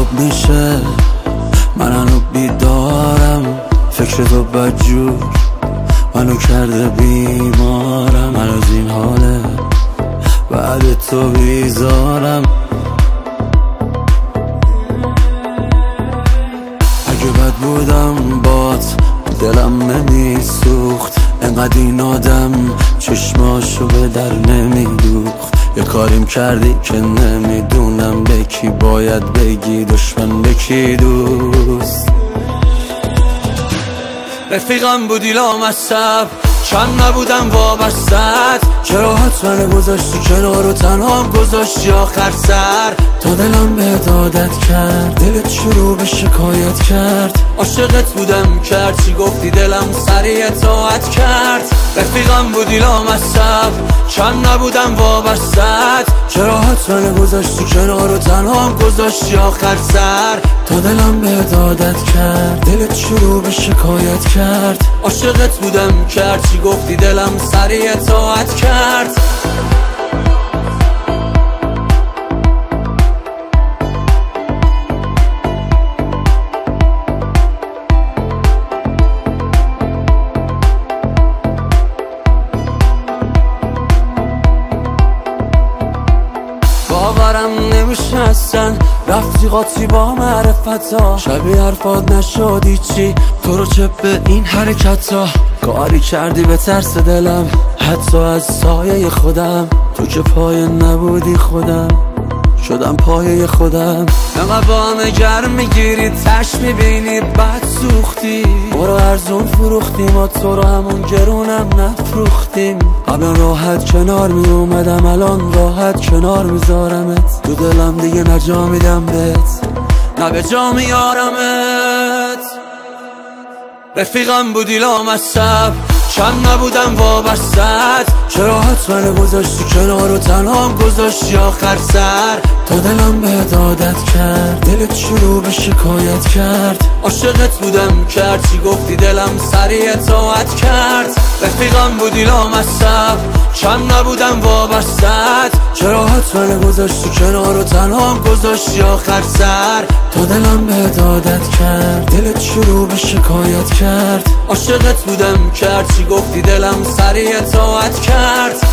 صبح میشه من هنو بیدارم، فکر تو بدجور منو کرده بیمارم. من از این حاله بعد تو بیزارم. اگه بد بودم بات دلم نمیسوخت، انقدر این آدم چشماشو به در نمیدوخت. یه کاریم کردی که نمیدونم به کی باید بگی دشمن به کی دوست. رفیقم بودی لامصب چند نبودم وابستت، چرا حتما گذاشتی کنار و تنهام گذاشتی آخر سر. تا دلم به عادت کرد، دلت شروع به شکایت کرد. عاشقت بودم کرد چی گفتی دلم سری اطاعت کرد. رفیقم بودی لامصب چند نبودم وابستت، چرا حتما گذاشتی کنار و تنهام گذاشتی آخر سر. تا دلم به عادت کرد، دلت شروع به شکایت کرد. عاشقت بودم کرد چی گفتی دلم سری اطاعت کرد. باورم نمیشه اصلا رفتی قاطی با معرفتا، شبیه حرفات نشدی چی تو رو چه به این حرکتا. کاری کردی به ترس دلم حتی از سایه خودم، تو که پایه نبودی خودم شدم پایه خودم. انقدر با همه گرم میگیری تش میبینی بد سوختی، برو ارزون فروختیم و تو رو همون گرونم نفروختیم. قبلا راحت کنار میومدم الان راحت کنار میذارمت، تو دلم دیگه نجا میدم بهت نه به جا میارمت. رفیقم بودی لامصب چند نبودم وابستت، چرا حتما گذاشتی کنار و تنهام گذاشتی آخر سر. تا دلم به عادت کرد، دلت شروع به شکایت کرد. عاشقت بودم کرد چی گفتی دلم سری اطاعت کرد. رفیقم بودی لامصب چند نبودم وابستت، چرا حتما گذاشتی کنار و تنهام گذاشتی آخر سر. تا دلم به عادت کرد، دلت شروع به شکایت کرد. عاشقت بودم کرد چی گفتی دلم سری اطاعت کرد.